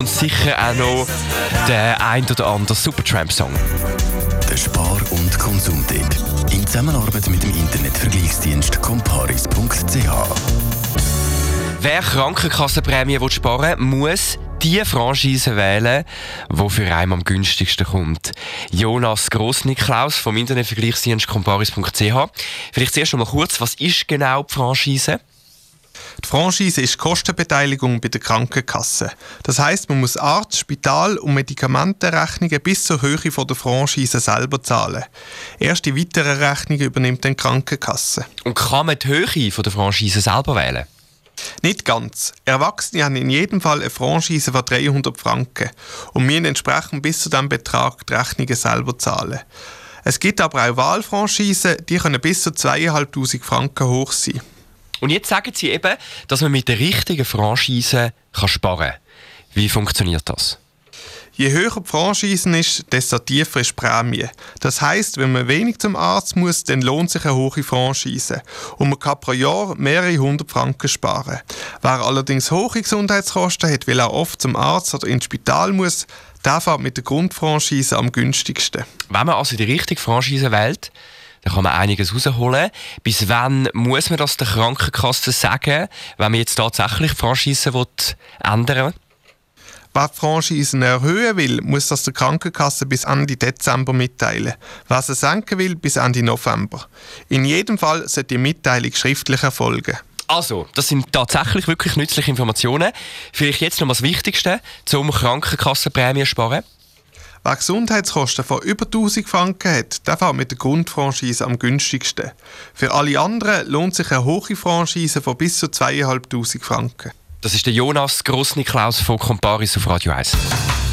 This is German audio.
Und sicher auch noch der ein oder andere Supertramp-Song. Der Spar- und Konsumtipp. In Zusammenarbeit mit dem Internetvergleichsdienst comparis.ch. Wer Krankenkassenprämie sparen will, muss die Franchise wählen, die für einen am günstigsten kommt. Jonas Grossniklaus vom Internetvergleichsdienst comparis.ch. Vielleicht zuerst noch mal kurz, was ist genau die Franchise? Die Franchise ist die Kostenbeteiligung bei der Krankenkasse. Das heisst, man muss Arzt-, Spital- und Medikamentenrechnungen bis zur Höhe von der Franchise selber zahlen. Erst die weiteren Rechnungen übernimmt dann die Krankenkasse. Und kann man die Höhe von der Franchise selber wählen? Nicht ganz. Erwachsene haben in jedem Fall eine Franchise von 300 Franken und müssen entsprechend bis zu diesem Betrag die Rechnungen selber zahlen. Es gibt aber auch Wahlfranchisen, die können bis zu 2'500 Franken hoch sein. Und jetzt sagen Sie eben, dass man mit der richtigen Franchise sparen kann. Wie funktioniert das? Je höher die Franchise ist, desto tiefer ist die Prämie. Das heisst, wenn man wenig zum Arzt muss, dann lohnt sich eine hohe Franchise. Und man kann pro Jahr mehrere 100 Franken sparen. Wer allerdings hohe Gesundheitskosten hat, weil er oft zum Arzt oder ins Spital muss, der fährt mit der Grundfranchise am günstigsten. Wenn man also die richtige Franchise wählt, dann kann man einiges rausholen. Bis wann muss man das der Krankenkasse sagen, wenn man jetzt tatsächlich die Franchise ändern will? Wer die Franchisen erhöhen will, muss das der Krankenkasse bis Ende Dezember mitteilen. Wer sie senken will, bis Ende November. In jedem Fall sollte die Mitteilung schriftlich erfolgen. Also, das sind tatsächlich wirklich nützliche Informationen. Vielleicht jetzt noch das Wichtigste, zum Krankenkassenprämie sparen. Wer Gesundheitskosten von über 1000 Franken hat, der fährt mit der Grundfranchise am günstigsten. Für alle anderen lohnt sich eine hohe Franchise von bis zu 2'500 Franken. Das ist der Jonas Grossniklaus von Comparis auf Radio 1.